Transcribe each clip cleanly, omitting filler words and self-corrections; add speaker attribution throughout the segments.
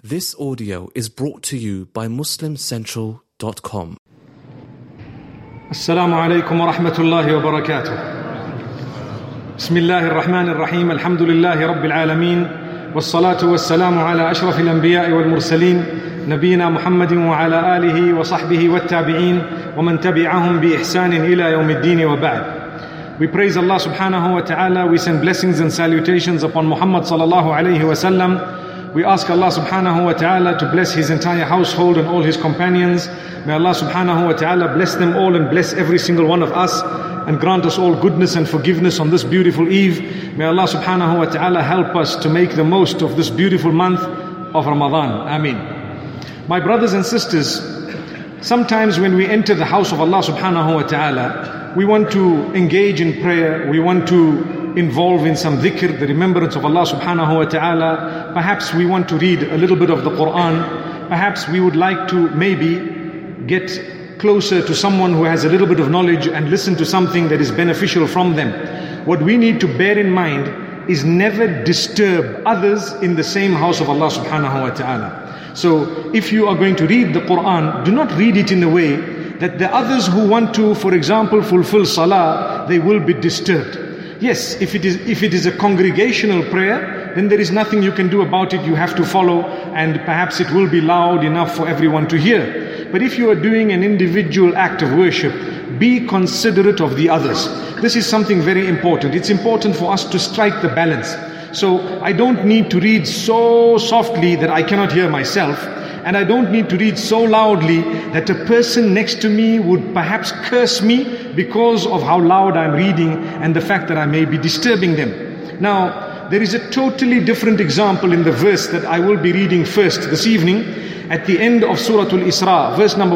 Speaker 1: This audio is brought to you by MuslimCentral.com.
Speaker 2: Assalamu alaikum wa rahmatullahi wa barakatuh. Bismillahir Rahmanir Rahim. Alhamdulillahi Rabbil Alameen. Wassalatu wassalamu ala ashrafil anbiya'i wal mursaleen. Nabiyyina Muhammadin wa ala alihi wa sahbihi wa tabi'een. Wa man tabi'ahum bi ihsanin ila yawmiddin wa ba'd. We praise Allah subhanahu wa ta'ala. We send blessings and salutations upon Muhammad sallallahu alayhi wa sallam. We ask Allah subhanahu wa ta'ala to bless his entire household and all his companions. May Allah subhanahu wa ta'ala bless them all and bless every single one of us and grant us all goodness and forgiveness on this beautiful eve. May Allah subhanahu wa ta'ala help us to make the most of this beautiful month of Ramadan. Ameen. My brothers and sisters, sometimes when we enter the house of Allah subhanahu wa ta'ala, we want to engage in prayer, we want to involve in some dhikr, the remembrance of Allah subhanahu wa ta'ala. Perhaps we want to read a little bit of the Quran. Perhaps we would like to maybe get closer to someone who has a little bit of knowledge and listen to something that is beneficial from them. What we need to bear in mind is never disturb others in the same house of Allah subhanahu wa ta'ala. So if you are going to read the Quran, do not read it in a way that the others who want to, for example, fulfill salah, they will be disturbed. Yes, if it is a congregational prayer, then there is nothing you can do about it. You have to follow, and perhaps it will be loud enough for everyone to hear. But if you are doing an individual act of worship, be considerate of the others. This is something very important. It's important for us to strike the balance. So I don't need to read so softly that I cannot hear myself. And I don't need to read so loudly that a person next to me would perhaps curse me because of how loud I'm reading and the fact that I may be disturbing them. Now, there is a totally different example in the verse that I will be reading first this evening. At the end of Surah Al-Isra, verse number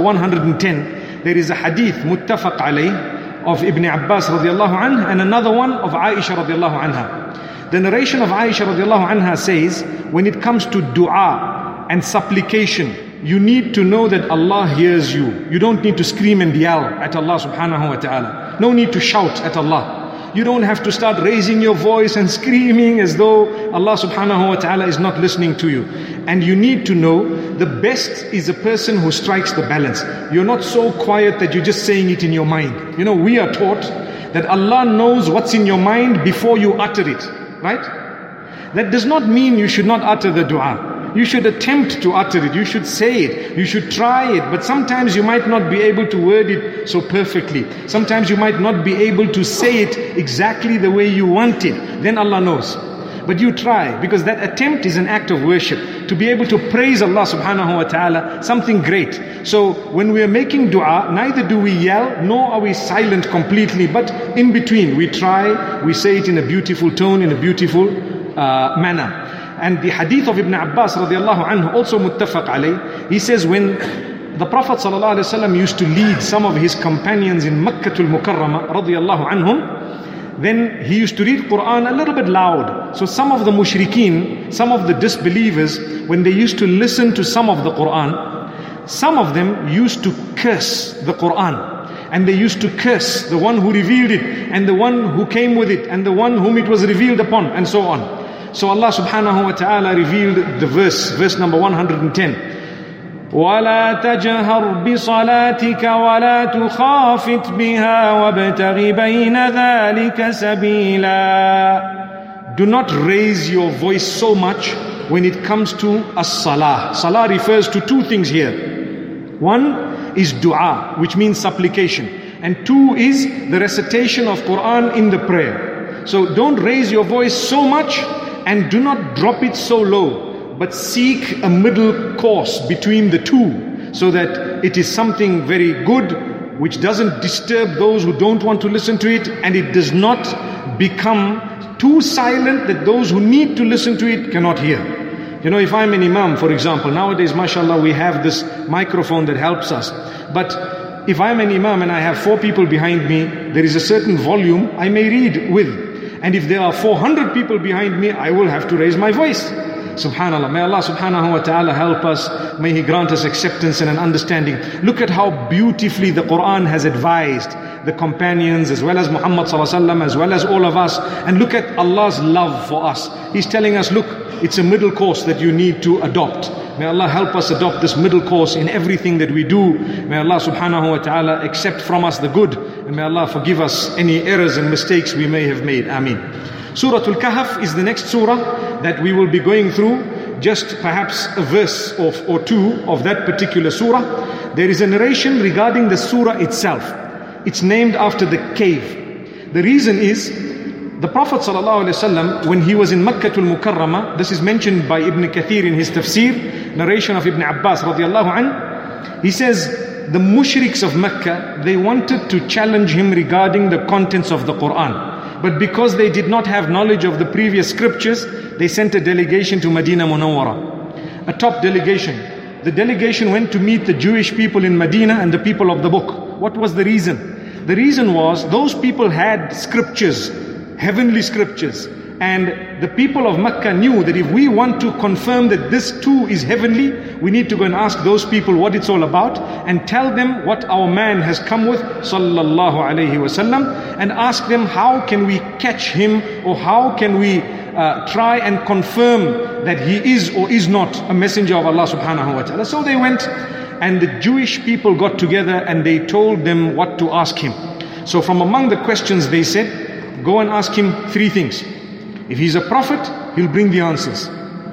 Speaker 2: 110, there is a hadith, muttafaq alayh, of Ibn Abbas radiallahu anhu, and another one of Aisha radiallahu anha. The narration of Aisha radiallahu anha says, when it comes to dua and supplication, you need to know that Allah hears you. You don't need to scream and yell at Allah subhanahu wa ta'ala. No need to shout at Allah. You don't have to start raising your voice and screaming as though Allah subhanahu wa ta'ala is not listening to you. And you need to know the best is a person who strikes the balance. You're not so quiet that you're just saying it in your mind. You know, we are taught that Allah knows what's in your mind before you utter it. Right? That does not mean you should not utter the dua. You should attempt to utter it. You should say it. You should try it. But sometimes you might not be able to word it so perfectly. Sometimes you might not be able to say it exactly the way you want it. Then Allah knows. But you try, because that attempt is an act of worship. To be able to praise Allah subhanahu wa ta'ala, something great. So when we are making dua, neither do we yell, nor are we silent completely. But in between, we try, we say it in a beautiful tone, in a beautiful manner. And the hadith of Ibn Abbas radiallahu anhu, also muttafaq alayh, he says when the Prophet sallallahu alaihi wasallam used to lead some of his companions in Makkatul Mukarramah radiallahu anhum, then he used to read Quran a little bit loud. So some of the mushrikeen, some of the disbelievers, when they used to listen to some of the Quran, some of them used to curse the Quran. And they used to curse the one who revealed it, and the one who came with it, and the one whom it was revealed upon, and so on. So Allah subhanahu wa ta'ala revealed the verse number 110. وَلَا تَجْهَرْ بِصَلَاتِكَ وَلَا تُخَافِتْ بِهَا وَابْتَغِ بَيْنَ ذَلِكَ سَبِيلًا. Do not raise your voice so much when it comes to as-salah. Salah refers to two things here. One is dua, which means supplication. And two is the recitation of Quran in the prayer. So don't raise your voice so much and do not drop it so low. But seek a middle course between the two, so that it is something very good, which doesn't disturb those who don't want to listen to it, and it does not become too silent that those who need to listen to it cannot hear. You know, if I'm an imam, for example, nowadays, mashallah, we have this microphone that helps us. But if I'm an imam and I have 4 people behind me, there is a certain volume I may read with. And if there are 400 people behind me, I will have to raise my voice. Subhanallah. May Allah subhanahu wa ta'ala help us. May He grant us acceptance and an understanding. Look at how beautifully the Quran has advised the companions as well as Muhammad sallallahu alaihi wasallam, as well as all of us. And look at Allah's love for us. He's telling us, look, it's a middle course that you need to adopt. May Allah help us adopt this middle course in everything that we do. May Allah subhanahu wa ta'ala accept from us the good, and may Allah forgive us any errors and mistakes we may have made. Ameen. Surah Al-Kahf is the next surah that we will be going through. Just perhaps a verse or two of that particular surah. There is a narration regarding the surah itself. It's named after the cave. The reason is, the Prophet ﷺ, when he was in Makkah al-Mukarramah, this is mentioned by Ibn Kathir in his tafsir, narration of Ibn Abbas radiallahu anh, he says, the mushriks of Makkah, they wanted to challenge him regarding the contents of the Quran. But because they did not have knowledge of the previous scriptures, they sent a delegation to Medina Munawwara, a top delegation. The delegation went to meet the Jewish people in Medina and the people of the book. What was the reason? The reason was, those people had scriptures, heavenly scriptures, and the people of Makkah knew that if we want to confirm that this too is heavenly, we need to go and ask those people what it's all about and tell them what our man has come with, sallallahu alayhi wasallam, and ask them how can we catch him, or how can we try and confirm that he is or is not a messenger of Allah subhanahu wa ta'ala. So they went, and the Jewish people got together and they told them what to ask him. So from among the questions they said, go and ask him three things. If he's a prophet, he'll bring the answers.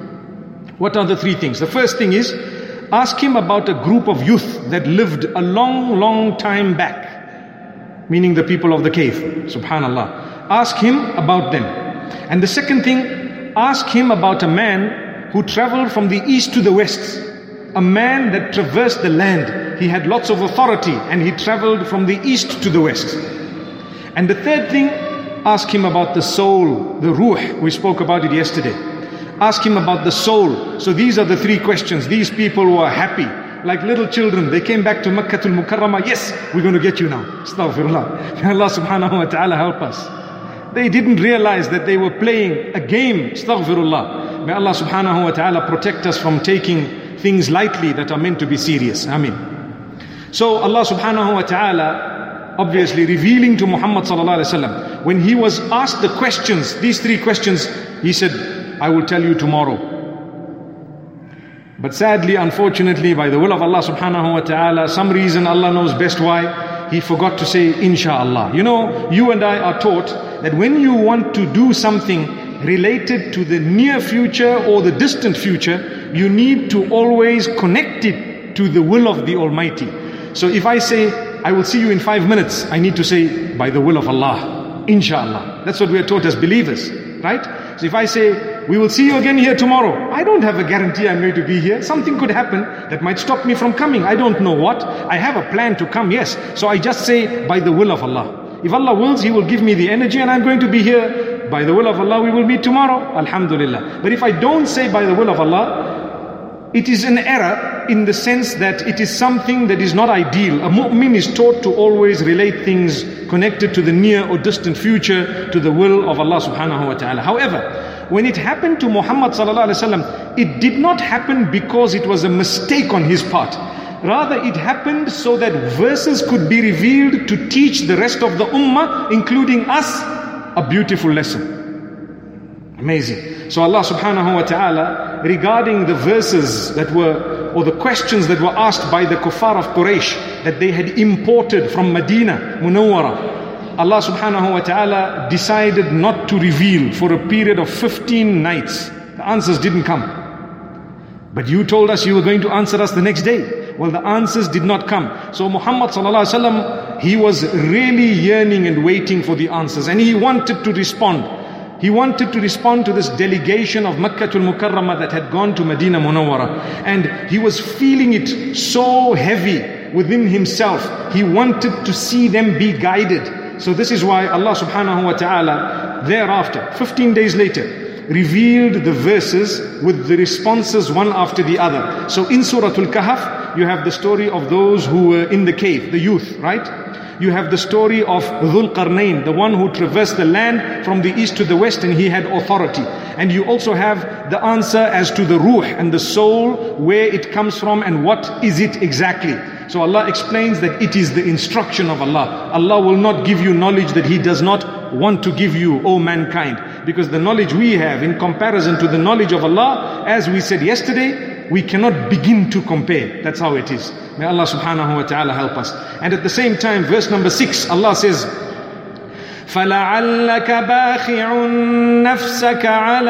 Speaker 2: What are the three things? The first thing is, ask him about a group of youth that lived a long, long time back, meaning the people of the cave. Subhanallah. Ask him about them. And the second thing, ask him about a man who traveled from the east to the west, a man that traversed the land. He had lots of authority and he traveled from the east to the west. And the third thing, ask him about the soul, the ruh. We spoke about it yesterday. Ask him about the soul. So these are the three questions. These people were happy, like little children. They came back to Makkah al-Mukarramah. Yes, we're going to get you now. Astaghfirullah. May Allah subhanahu wa ta'ala help us. They didn't realize that they were playing a game. Astaghfirullah. May Allah subhanahu wa ta'ala protect us from taking things lightly that are meant to be serious. Ameen. So Allah subhanahu wa ta'ala obviously revealing to Muhammad sallallahu alaihi wasallam, when he was asked the questions, these three questions, he said, I will tell you tomorrow. But sadly, unfortunately, by the will of Allah subhanahu wa ta'ala, some reason, Allah knows best why, he forgot to say inshallah. You know, you and I are taught that when you want to do something related to the near future or the distant future, you need to always connect it to the will of the Almighty. So if I say, I will see you in 5 minutes, I need to say, by the will of Allah, inshallah. That's what we are taught as believers, right? So if I say, we will see you again here tomorrow, I don't have a guarantee I'm going to be here. Something could happen that might stop me from coming. I don't know what. I have a plan to come, yes. So I just say, by the will of Allah. If Allah wills, He will give me the energy and I'm going to be here. By the will of Allah, we will meet tomorrow. Alhamdulillah. But if I don't say by the will of Allah, it is an error in the sense that it is something that is not ideal. A mu'min is taught to always relate things connected to the near or distant future to the will of Allah subhanahu wa ta'ala. However, when it happened to Muhammad sallallahu alaihi wasallam, it did not happen because it was a mistake on his part. Rather, it happened so that verses could be revealed to teach the rest of the ummah, including us, a beautiful lesson. Amazing. So Allah subhanahu wa ta'ala, regarding the verses that were, or the questions that were asked by the kuffar of Quraysh, that they had imported from Medina Munawwara, Allah subhanahu wa ta'ala decided not to reveal for a period of 15 nights. The answers didn't come. But you told us you were going to answer us the next day. Well, the answers did not come. So Muhammad sallallahu alaihi wasallam, he was really yearning and waiting for the answers, and he wanted to respond. He wanted to respond to this delegation of Makkah al-Mukarramah that had gone to Medina Munawwara, and he was feeling it so heavy within himself. He wanted to see them be guided. So this is why Allah subhanahu wa ta'ala thereafter, 15 days later, revealed the verses with the responses one after the other. So in Surah Al-Kahf, you have the story of those who were in the cave, the youth, right? You have the story of Dhul Qarnayn, the one who traversed the land from the east to the west, and he had authority. And you also have the answer as to the ruh and the soul, where it comes from and what is it exactly. So Allah explains that it is the instruction of Allah. Allah will not give you knowledge that He does not want to give you, O mankind. Because the knowledge we have in comparison to the knowledge of Allah, as we said yesterday, we cannot begin to compare. That's how it is. May Allah subhanahu wa ta'ala help us. And at the same time, verse number 6, Allah says, فَلَعَلَّكَ بَاخِعٌ نَفْسَكَ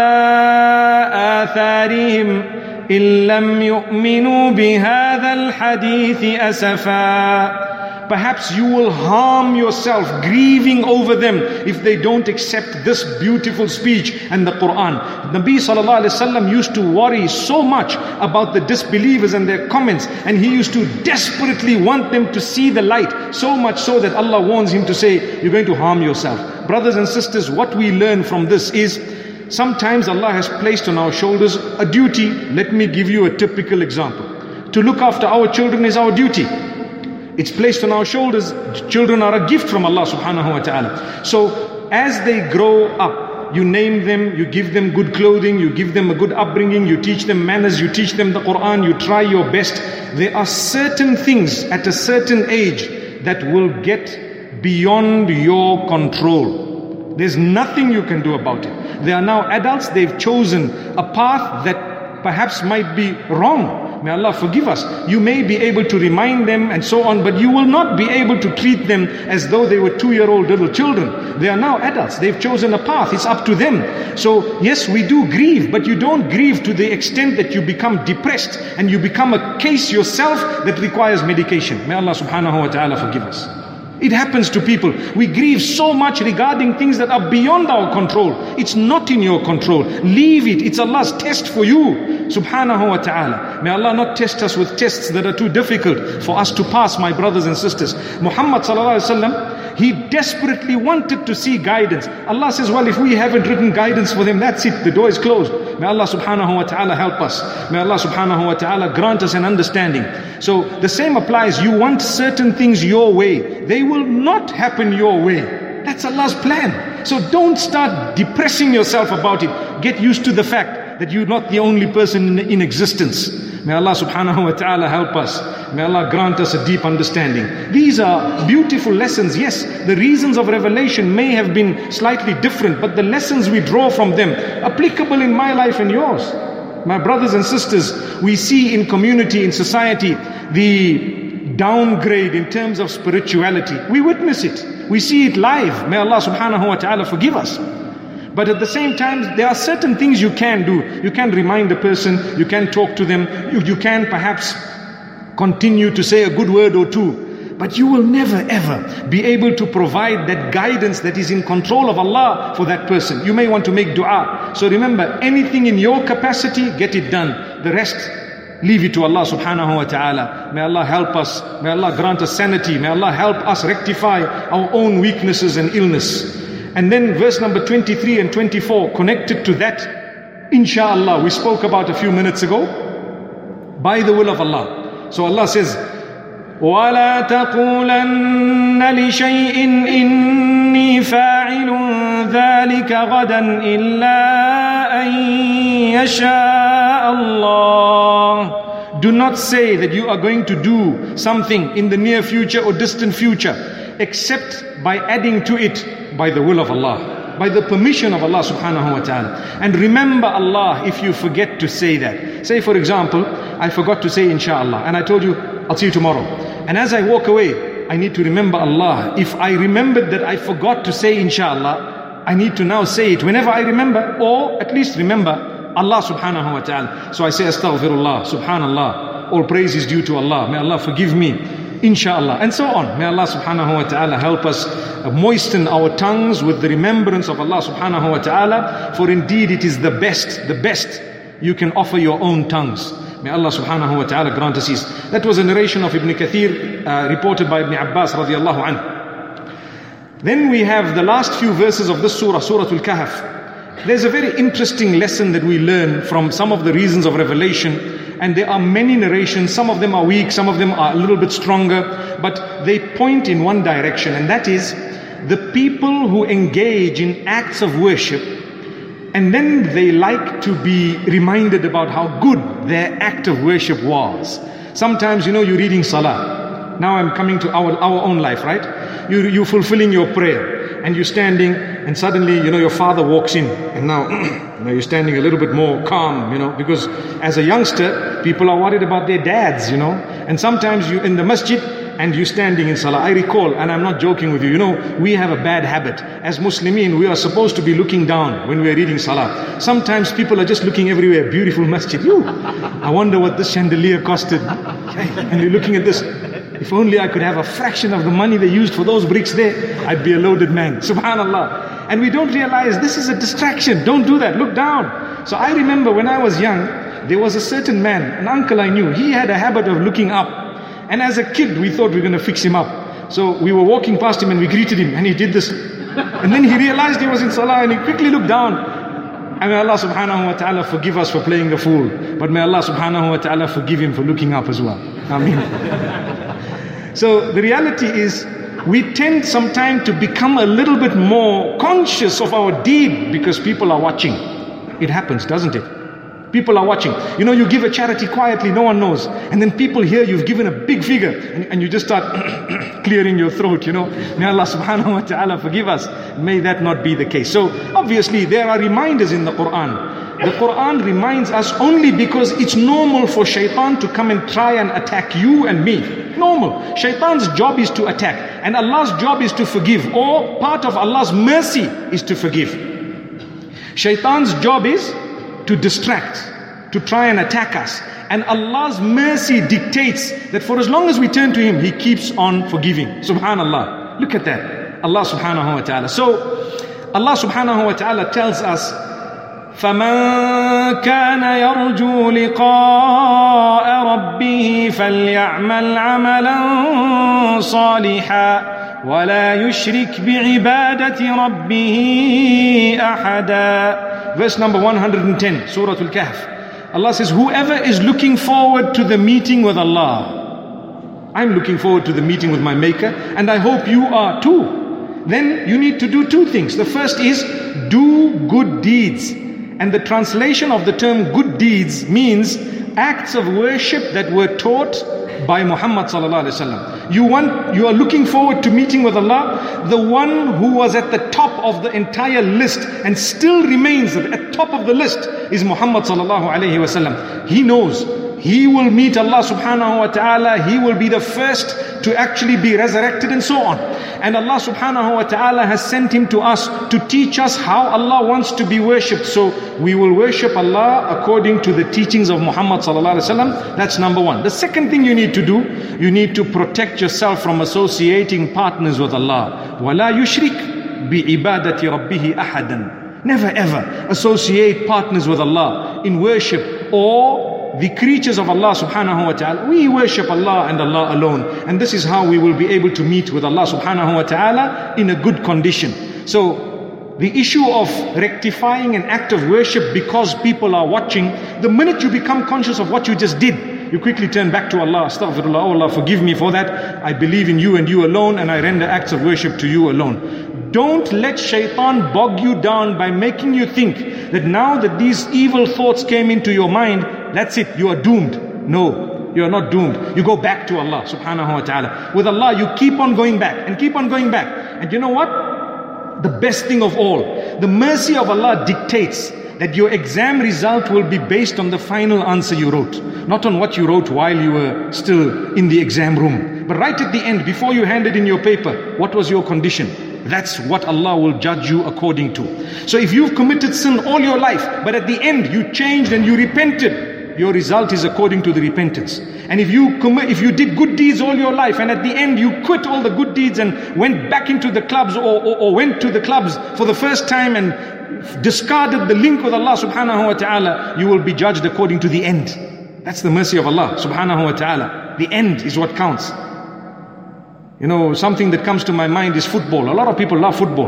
Speaker 2: عَلَىٰ آثَارِهِمْ إِن لَّمْ يُؤْمِنُوا بِهَذَا الْحَدِيثِ أَسَفًا. Perhaps you will harm yourself, grieving over them, if they don't accept this beautiful speech and the Quran. Nabi sallallahu alaihi wasallam used to worry so much about the disbelievers and their comments, and he used to desperately want them to see the light, so much so that Allah warns him to say, you're going to harm yourself. Brothers and sisters, what we learn from this is, sometimes Allah has placed on our shoulders a duty. Let me give you a typical example. To look after our children is our duty. It's placed on our shoulders. Children are a gift from Allah subhanahu wa ta'ala. So as they grow up, you name them, you give them good clothing, you give them a good upbringing, you teach them manners, you teach them the Quran, you try your best. There are certain things at a certain age that will get beyond your control. There's nothing you can do about it. They are now adults, they've chosen a path that perhaps might be wrong. May Allah forgive us. You may be able to remind them and so on, but you will not be able to treat them as though they were 2-year-old little children. They are now adults. They've chosen a path. It's up to them. So yes, we do grieve, but you don't grieve to the extent that you become depressed and you become a case yourself that requires medication. May Allah subhanahu wa ta'ala forgive us. It happens to people. We grieve so much regarding things that are beyond our control. It's not in your control. Leave it. It's Allah's test for you. Subhanahu wa ta'ala. May Allah not test us with tests that are too difficult for us to pass, my brothers and sisters. Muhammad sallallahu alaihi wasallam, he desperately wanted to see guidance. Allah says, well, if we haven't written guidance for them, that's it. The door is closed. May Allah subhanahu wa ta'ala help us. May Allah subhanahu wa ta'ala grant us an understanding. So the same applies. You want certain things your way. They will not happen your way. That's Allah's plan. So don't start depressing yourself about it. Get used to the fact that you're not the only person in existence. May Allah subhanahu wa ta'ala help us. May Allah grant us a deep understanding. These are beautiful lessons. Yes, the reasons of revelation may have been slightly different, but the lessons we draw from them, applicable in my life and yours. My brothers and sisters, we see in community, in society, the downgrade in terms of spirituality. We witness it. We see it live. May Allah subhanahu wa ta'ala forgive us. But at the same time, there are certain things you can do. You can remind a person, you can talk to them, you can perhaps continue to say a good word or two. But you will never ever be able to provide that guidance that is in control of Allah for that person. You may want to make dua. So remember, anything in your capacity, get it done. The rest, leave it to Allah subhanahu wa ta'ala. May Allah help us. May Allah grant us sanity. May Allah help us rectify our own weaknesses and illness. And then verse number 23 and 24, connected to that, inshallah, we spoke about a few minutes ago, by the will of Allah. So Allah says, وَلَا تَقُولَنَّ لِشَيْءٍ إِنِّي فَاعِلٌ ذَلِكَ غَدًا إِلَّا أَن يَشَاءَ اللَّهُ. Do not say that you are going to do something in the near future or distant future, except by adding to it by the will of Allah, by the permission of Allah subhanahu wa ta'ala. And remember Allah if you forget to say that. Say for example, I forgot to say inshallah, and I told you, I'll see you tomorrow. And as I walk away, I need to remember Allah. If I remembered that I forgot to say inshallah, I need to now say it whenever I remember, or at least remember Allah subhanahu wa ta'ala. So I say astaghfirullah, subhanallah, all praise is due to Allah. May Allah forgive me, inshallah, and so on. May Allah subhanahu wa ta'ala help us moisten our tongues with the remembrance of Allah subhanahu wa ta'ala, for indeed it is the best you can offer your own tongues. May Allah subhanahu wa ta'ala grant us ease. That was a narration of Ibn Kathir, reported by Ibn Abbas radiallahu anhu. Then we have the last few verses of this surah, Surah Al-Kahf. There's a very interesting lesson that we learn from some of the reasons of revelation, and there are many narrations. Some of them are weak, some of them are a little bit stronger, but they point in one direction, and that is the people who engage in acts of worship, and then they like to be reminded about how good their act of worship was. Sometimes, you're reading salah. Now I'm coming to our own life, right? You're fulfilling your prayer, and you're standing, and suddenly, your father walks in, and now, you're standing a little bit more calm, because as a youngster, people are worried about their dads, and sometimes you're in the masjid, and you're standing in salah. I recall, and I'm not joking with you, we have a bad habit. As Muslimin, we are supposed to be looking down when we're reading salah. Sometimes people are just looking everywhere, beautiful masjid. I wonder what this chandelier costed. And you're looking at this. If only I could have a fraction of the money they used for those bricks there, I'd be a loaded man. Subhanallah. And we don't realize this is a distraction. Don't do that. Look down. So I remember when I was young, there was a certain man, an uncle I knew. He had a habit of looking up. And as a kid, we thought we were going to fix him up. So we were walking past him and we greeted him, and he did this. And then he realized he was in salah, and he quickly looked down. And may Allah subhanahu wa ta'ala forgive us for playing the fool. But may Allah subhanahu wa ta'ala forgive him for looking up as well. Ameen. So the reality is, we tend sometimes to become a little bit more conscious of our deed because people are watching. It happens, doesn't it? People are watching. You give a charity quietly, no one knows. And then people hear you've given a big figure, and you just start clearing your throat, May Allah subhanahu wa ta'ala forgive us. May that not be the case. So obviously there are reminders in the Quran. The Quran reminds us only because it's normal for shaitan to come and try and attack you and me. Normal. Shaitan's job is to attack, and Allah's job is to forgive, or part of Allah's mercy is to forgive. Shaitan's job is to distract, to try and attack us. And Allah's mercy dictates that for as long as we turn to Him, He keeps on forgiving. Subhanallah. Look at that. Allah subhanahu wa ta'ala. So, Allah subhanahu wa ta'ala tells us, فَمَنْ كَانَ يَرْجُو لِقَاءَ رَبِّهِ فَلْيَعْمَلْ عَمَلًا صَالِحًا وَلَا يُشْرِكْ بِعِبَادَةِ رَبِّهِ أَحَدًا. Verse number 110, Surah Al-Kahf. Allah says, whoever is looking forward to the meeting with Allah, I'm looking forward to the meeting with my Maker, and I hope you are too. Then you need to do two things. The first is, do good deeds. And the translation of the term good deeds means acts of worship that were taught by Muhammad sallallahu alaihi wasallam. You are looking forward to meeting with Allah, the one who was at the top of the entire list and still remains at the top of the list is Muhammad sallallahu alaihi wasallam. He knows he will meet Allah subhanahu wa ta'ala. He will be the first to actually be resurrected and so on. And Allah subhanahu wa ta'ala has sent him to us to teach us how Allah wants to be worshipped. So we will worship Allah according to the teachings of Muhammad sallallahu alaihi wasallam. That's number one. The second thing you need to do, you need to protect yourself from associating partners with Allah. وَلَا يُشْرِكْ بِعِبَادَةِ رَبِّهِ أَحَدًا. Never ever associate partners with Allah in worship or the creatures of Allah subhanahu wa ta'ala. We worship Allah and Allah alone. And this is how we will be able to meet with Allah subhanahu wa ta'ala in a good condition. So the issue of rectifying an act of worship because people are watching, the minute you become conscious of what you just did, you quickly turn back to Allah. Astaghfirullah, oh Allah, forgive me for that. I believe in you and you alone, and I render acts of worship to you alone. Don't let shaitan bog you down by making you think that now that these evil thoughts came into your mind, that's it, you are doomed. No, you are not doomed. You go back to Allah subhanahu wa ta'ala. With Allah, you keep on going back and keep on going back. And you know what? The best thing of all, the mercy of Allah dictates that your exam result will be based on the final answer you wrote, not on what you wrote while you were still in the exam room. But right at the end, before you handed in your paper, what was your condition? That's what Allah will judge you according to. So if you've committed sin all your life, but at the end you changed and you repented, your result is according to the repentance. And if you did good deeds all your life, and at the end you quit all the good deeds and went back into the clubs or went to the clubs for the first time and discarded the link with Allah subhanahu wa ta'ala, you will be judged according to the end. That's the mercy of Allah subhanahu wa ta'ala. The end is what counts. You know, something that comes to my mind is football. A lot of people love football.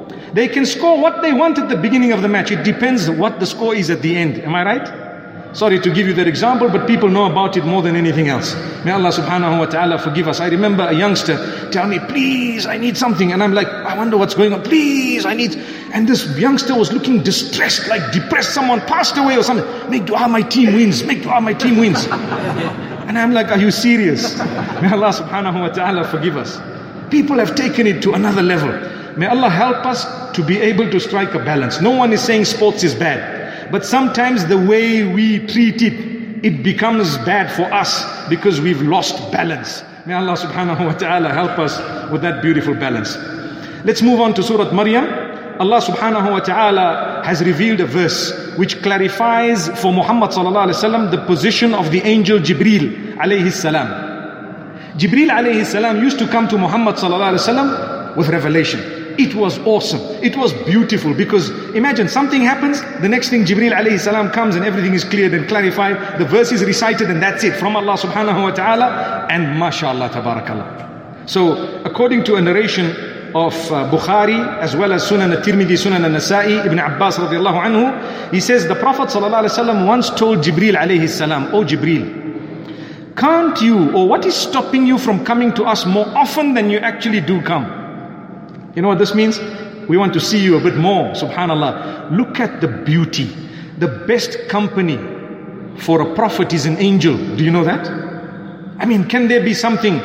Speaker 2: They can score what they want at the beginning of the match. It depends what the score is at the end. Am I right? Sorry to give you that example, but people know about it more than anything else. May Allah subhanahu wa ta'ala forgive us. I remember a youngster tell me, please, I need something. And I'm like, I wonder what's going on. Please, I need... And this youngster was looking distressed, like depressed. Someone passed away or something. Make dua, my team wins. Make dua, my team wins. And I'm like, are you serious? May Allah subhanahu wa ta'ala forgive us. People have taken it to another level. May Allah help us to be able to strike a balance. No one is saying sports is bad. But sometimes the way we treat it, it becomes bad for us because we've lost balance. May Allah subhanahu wa ta'ala help us with that beautiful balance. Let's move on to Surah Maryam. Allah subhanahu wa ta'ala has revealed a verse which clarifies for Muhammad sallallahu alayhi wa sallam the position of the angel Jibreel alayhi salam. Jibreel alayhi salam used to come to Muhammad sallallahu alayhi wa sallam with revelation. It was awesome. It was beautiful because imagine something happens, the next thing Jibreel alayhi salam comes and everything is cleared and clarified. The verse is recited and that's it from Allah subhanahu wa ta'ala, and mashallah tabarakallah. So according to a narration of Bukhari as well as Sunan al-Tirmidhi, Sunan al-Nasa'i, Ibn Abbas radiallahu anhu, he says the Prophet sallallahu alaihi wasallam once told Jibreel alayhi salam, "Oh Jibreel, can't you, or what is stopping you from coming to us more often than you actually do come?" You know what this means? We want to see you a bit more, subhanallah. Look at the beauty. The best company for a prophet is an angel. Do you know that? I mean, can there be something?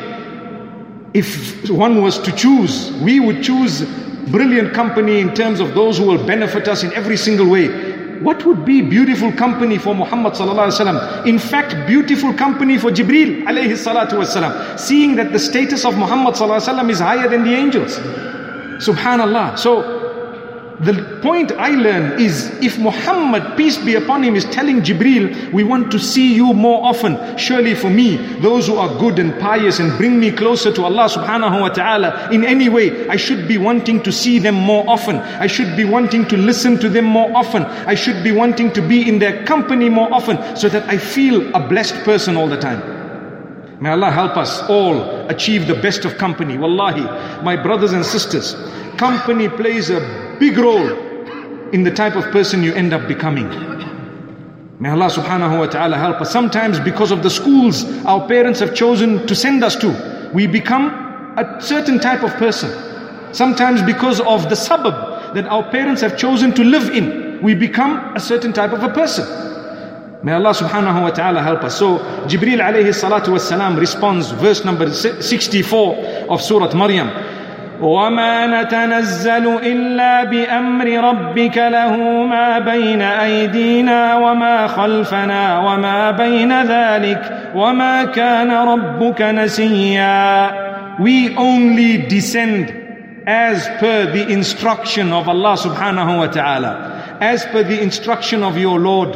Speaker 2: If one was to choose, we would choose brilliant company in terms of those who will benefit us in every single way. What would be beautiful company for Muhammad sallallahu alaihi wasallam? In fact, beautiful company for Jibreel alayhi salatu wasalam, seeing that the status of Muhammad sallallahu alaihi wasallam is higher than the angels. Subhanallah. So the point I learn is, if Muhammad, peace be upon him, is telling Jibreel, we want to see you more often, surely for me, those who are good and pious and bring me closer to Allah subhanahu wa ta'ala in any way, I should be wanting to see them more often. I should be wanting to listen to them more often. I should be wanting to be in their company more often, so that I feel a blessed person all the time. May Allah help us all achieve the best of company. Wallahi, my brothers and sisters, company plays a big role in the type of person you end up becoming. May Allah subhanahu wa ta'ala help us. Sometimes because of the schools our parents have chosen to send us to, we become a certain type of person. Sometimes because of the suburb that our parents have chosen to live in, we become a certain type of a person. May Allah subhanahu wa ta'ala help us. So Jibreel alayhi salatu wassalam responds, verse number 64 of Surah Maryam. وَمَا نَتَنَزَّلُ إِلَّا بِأَمْرِ رَبِّكَ لَهُ مَا بَيْنَ أَيْدِينَا وَمَا خَلْفَنَا وَمَا بَيْنَ ذَلِكَ وَمَا كَانَ رَبُّكَ نَسِيًّا. We only descend as per the instruction of Allah subhanahu wa ta'ala, as per the instruction of your Lord.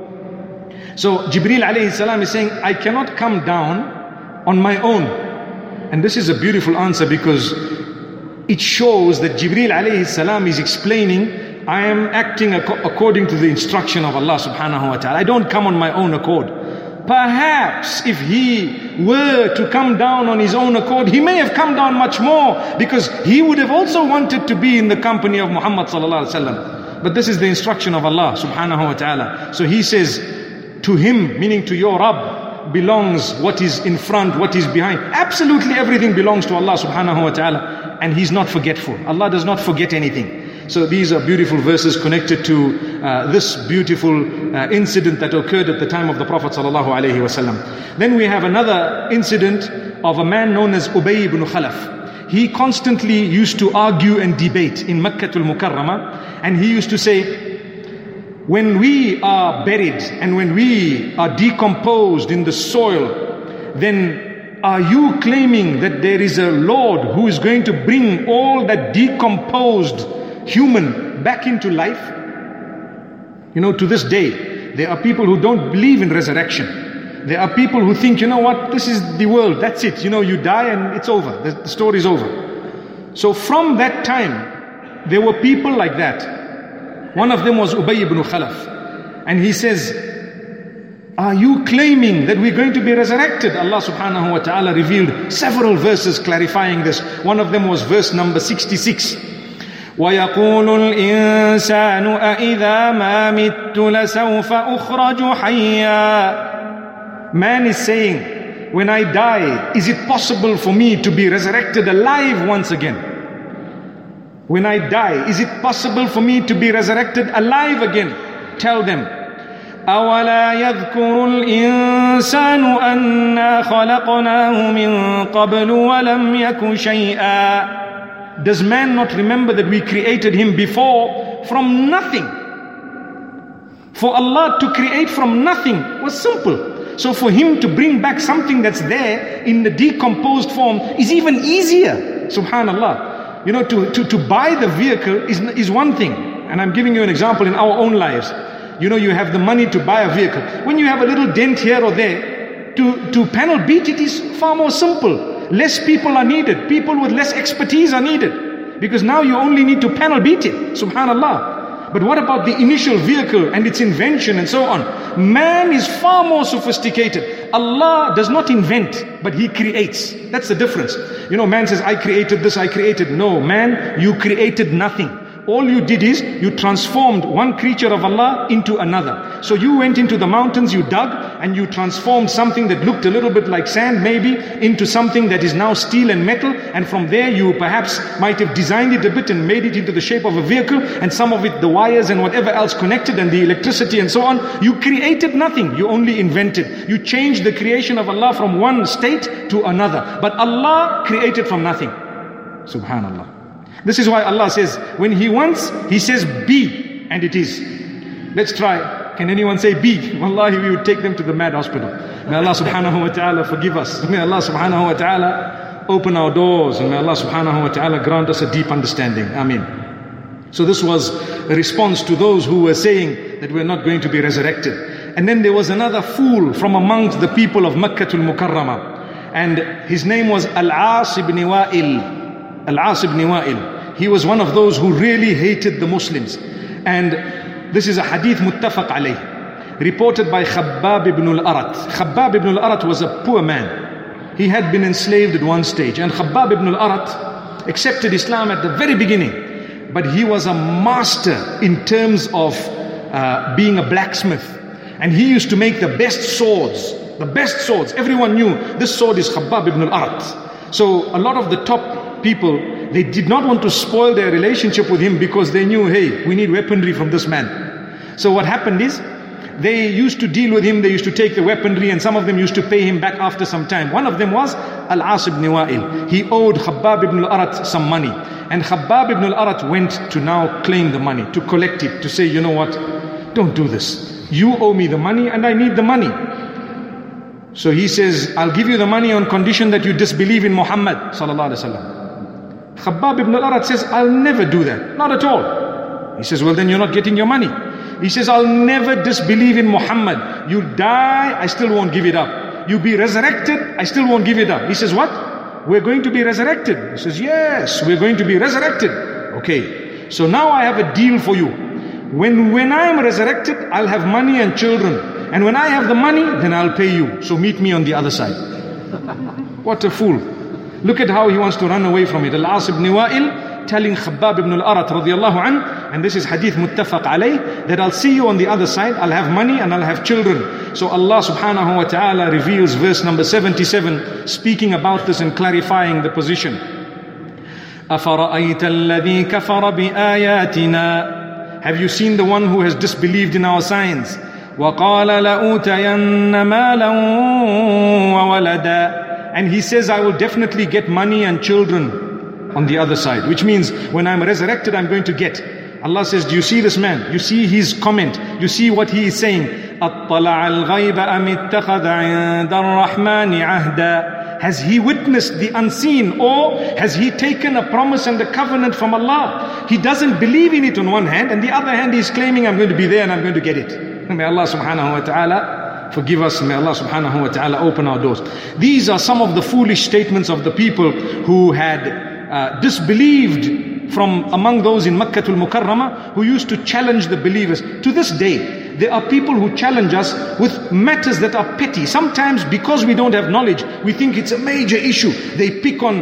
Speaker 2: So Jibreel alayhi salam is saying, I cannot come down on my own. And this is a beautiful answer, because it shows that Jibreel alayhi salam is explaining, I am acting according to the instruction of Allah subhanahu wa ta'ala. I don't come on my own accord. Perhaps if he were to come down on his own accord, he may have come down much more, because he would have also wanted to be in the company of Muhammad sallallahu alaihi wasallam. But this is the instruction of Allah subhanahu wa ta'ala. So he says, to him, meaning to your Rabb, belongs what is in front, what is behind. Absolutely everything belongs to Allah subhanahu wa ta'ala, and He's not forgetful. Allah does not forget anything. So these are beautiful verses connected to this beautiful incident that occurred at the time of the Prophet sallallahu alaihi wasallam. Then we have another incident of a man known as Ubay ibn Khalaf. He constantly used to argue and debate in Makkah al-Mukarramah, and he used to say, when we are buried and when we are decomposed in the soil, then are you claiming that there is a Lord who is going to bring all that decomposed human back into life? You know, to this day, there are people who don't believe in resurrection. There are people who think, you know what, this is the world, that's it. You know, you die and it's over, the story is over. So from that time, there were people like that. One of them was Ubay ibn Khalaf. And he says, are you claiming that we're going to be resurrected? Allah subhanahu wa ta'ala revealed several verses clarifying this. One of them was verse number 66. وَيَقُولُ الْإِنسَانُ أَإِذَا مَا مِتُّ لَسَوْفَ أُخْرَجُ حَيًّا. Man is saying, when I die, is it possible for me to be resurrected alive once again? When I die, is it possible for me to be resurrected alive again? Tell them, أَوَلَا يَذْكُرُ الْإِنسَانُ أَنَّا خَلَقْنَاهُ مِنْ قَبْلُ وَلَمْ يَكُ شَيْئًا. Does man not remember that we created him before from nothing? For Allah to create from nothing was simple. So for him to bring back something that's there in the decomposed form is even easier. Subhanallah. You know, to buy the vehicle is one thing. And I'm giving you an example in our own lives. You know, you have the money to buy a vehicle. When you have a little dent here or there, to panel beat it is far more simple. Less people are needed. People with less expertise are needed. Because now you only need to panel beat it. Subhanallah. But what about the initial vehicle and its invention and so on? Man is far more sophisticated. Allah does not invent, but He creates. That's the difference. You know, man says, I created this, I created. No, man, you created nothing. All you did is, you transformed one creature of Allah into another. So you went into the mountains, you dug, and you transformed something that looked a little bit like sand maybe, into something that is now steel and metal. And from there you perhaps might have designed it a bit and made it into the shape of a vehicle. And some of it, the wires and whatever else connected and the electricity and so on. You created nothing, you only invented. You changed the creation of Allah from one state to another. But Allah created from nothing. Subhanallah. This is why Allah says, when He wants, He says be, and it is. Let's try. Can anyone say be? Wallahi, we would take them to the mad hospital. May Allah subhanahu wa ta'ala forgive us. May Allah subhanahu wa ta'ala open our doors. And may Allah subhanahu wa ta'ala grant us a deep understanding. Ameen. So this was a response to those who were saying that we're not going to be resurrected. And then there was another fool from amongst the people of Makkah al-Mukarramah. And his name was Al-As ibn Wa'il. Al-As ibn Wa'il. He was one of those who really hated the Muslims. And this is a hadith muttafaq alayh, reported by Khabbab ibn al-Arat. Khabbab ibn al-Arat was a poor man. He had been enslaved at one stage. And Khabbab ibn al-Arat accepted Islam at the very beginning. But he was a master in terms of being a blacksmith. And he used to make the best swords. The best swords. Everyone knew this sword is Khabbab ibn al-Arat. So a lot of the top people, they did not want to spoil their relationship with him because they knew, hey, we need weaponry from this man. So what happened is, they used to deal with him, they used to take the weaponry, and some of them used to pay him back after some time. One of them was Al-As ibn Wa'il. He owed Khabbab ibn al-Arat some money. And Khabbab ibn al-Arat went to now claim the money, to collect it, to say, you know what, don't do this. You owe me the money and I need the money. So he says, I'll give you the money on condition that you disbelieve in Muhammad sallallahu alaihi wasallam. Khabbab ibn al-Arat says, I'll never do that. Not at all. He says, well then you're not getting your money. He says, I'll never disbelieve in Muhammad. You die, I still won't give it up. You be resurrected, I still won't give it up. He says, what? We're going to be resurrected. He says, yes, we're going to be resurrected. Okay, so now I have a deal for you. When I am resurrected, I'll have money and children. And when I have the money, then I'll pay you. So meet me on the other side. What a fool. Look at how he wants to run away from it. Al-As ibn Wa'il telling Khabbab ibn al-Arat radiyallahu anhu, and this is hadith muttafaq alayh, that I'll see you on the other side, I'll have money and I'll have children. So Allah subhanahu wa ta'ala reveals verse number 77, speaking about this and clarifying the position. أَفَرَأَيْتَ الَّذِي كَفَرَ بِآيَاتِنَا. Have you seen the one who has disbelieved in our signs? وَقَالَ لَأُوتَيَنَّ مَالًا وَوَلَدًا. And he says, I will definitely get money and children on the other side. Which means, when I'm resurrected, I'm going to get. Allah says, do you see this man? You see his comment. You see what he is saying. أَطَّلَعَ الْغَيْبَ أَمِ اتَّخَذَ عِنْدَ الرَّحْمَنِ عَهْدًا. Has he witnessed the unseen, or has he taken a promise and a covenant from Allah? He doesn't believe in it on one hand, and the other hand he is claiming, I'm going to be there and I'm going to get it. May Allah subhanahu wa ta'ala forgive us. May Allah subhanahu wa ta'ala open our doors. These are some of the foolish statements of the people who had disbelieved from among those in Makkah al-Mukarramah, who used to challenge the believers. To this day, there are people who challenge us with matters that are petty. Sometimes because we don't have knowledge, we think it's a major issue. They pick on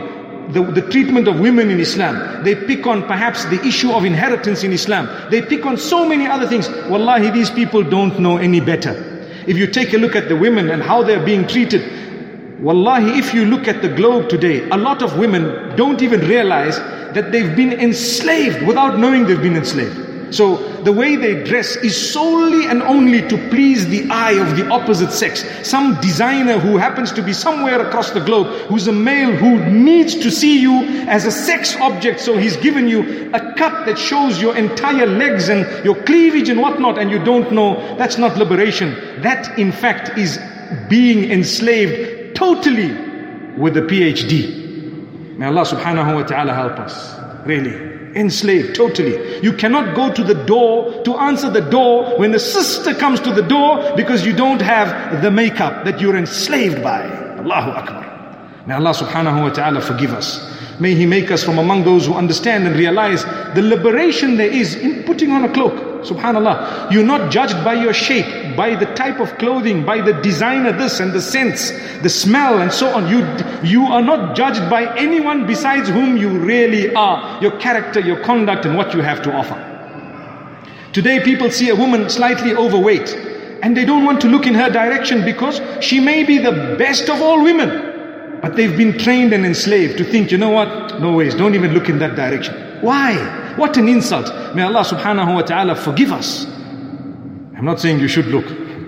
Speaker 2: the treatment of women in Islam. They pick on perhaps the issue of inheritance in Islam. They pick on so many other things. Wallahi, these people don't know any better. If you take a look at the women and how they're being treated, wallahi, if you look at the globe today, a lot of women don't even realize that they've been enslaved without knowing they've been enslaved. So the way they dress is solely and only to please the eye of the opposite sex. Some designer who happens to be somewhere across the globe, who's a male who needs to see you as a sex object, so he's given you a cut that shows your entire legs and your cleavage and whatnot, and you don't know. That's not liberation. That in fact is being enslaved totally with a PhD. May Allah subhanahu wa ta'ala help us. Really. Enslaved totally. You cannot go to the door to answer the door when the sister comes to the door because you don't have the makeup that you're enslaved by. Allahu Akbar. May Allah subhanahu wa ta'ala forgive us. May He make us from among those who understand and realize the liberation there is in putting on a cloak. Subhanallah. You're not judged by your shape, by the type of clothing, by the designer this and the scents, the smell and so on. You are not judged by anyone besides whom you really are. Your character, your conduct and what you have to offer. Today people see a woman slightly overweight and they don't want to look in her direction because she may be the best of all women. But they've been trained and enslaved to think, you know what? No ways, don't even look in that direction. Why? What an insult. May Allah subhanahu wa ta'ala forgive us. I'm not saying you should look.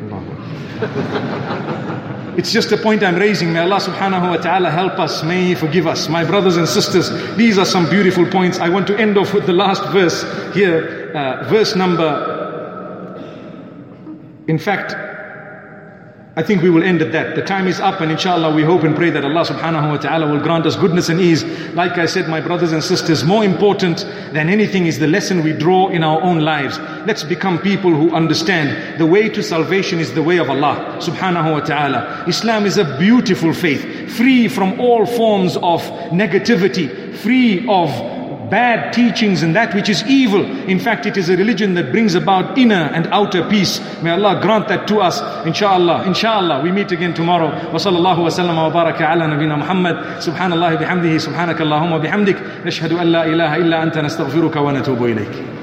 Speaker 2: It's just a point I'm raising. May Allah subhanahu wa ta'ala help us. May He forgive us. My brothers and sisters, these are some beautiful points. I want to end off with the last verse here. Verse number... In fact, I think we will end at that. The time is up and inshallah we hope and pray that Allah subhanahu wa ta'ala will grant us goodness and ease. Like I said, my brothers and sisters, more important than anything is the lesson we draw in our own lives. Let's become people who understand the way to salvation is the way of Allah subhanahu wa ta'ala. Islam is a beautiful faith, free from all forms of negativity, free of bad teachings and that which is evil. In fact, it is a religion that brings about inner and outer peace. May Allah grant that to us. Inshallah, we meet again tomorrow. Wa sallallahu wa sallam wa baraka ala nabina Muhammad. Subhanallah bihamdihi, subhanakallahumma bihamdik. Nashhadu an la ilaha illa anta nastaghfiruka wa natubu ilayk.